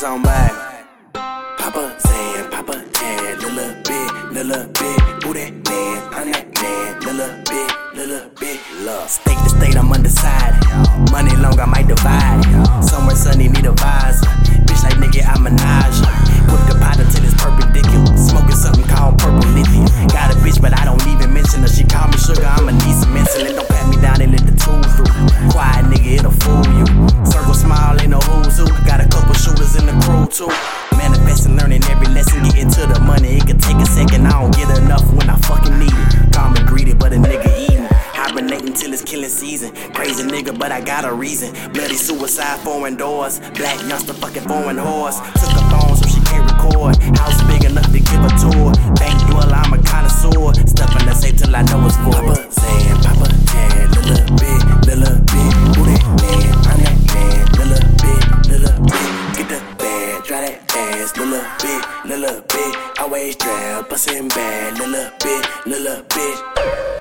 talking about? Papa Zan, Papa Tan, little bit, who that man, I'm that man, little bit, love. State to state, I'm undecided. Money long, I might divide. Somewhere sunny, need a visor. Bitch like nigga, I'm a Minaj. Whip the pot until it's perpendicular. Smoking something called purple lithium. Got a bitch, but I don't even mention her. She call me sugar, I'ma need some insulin. Don't pat me down and let the tool through. Quiet nigga, it'll fool you. Circle smile, ain't no who's who. Got a couple shooters in the crew too. Manifesting, learning every lesson, getting to the money. It could take a second, I don't get enough when I fucking need it. Call me greedy, but a nigga eating. Hibernating till it's killing season. Crazy nigga, but I got a reason. Bloody suicide, foreign doors. Black youngster, fucking foreign horse. Took a phone so she can't record. House big enough to give a tour. Bank dweller, I'm a connoisseur. Stuff in the safe till I know it's full. Papa Zan, Papa Tan, little bit, who that man, I'm that man, little bit, get the bag, try that ass, little bit, always trap, bustin' bad, little bit.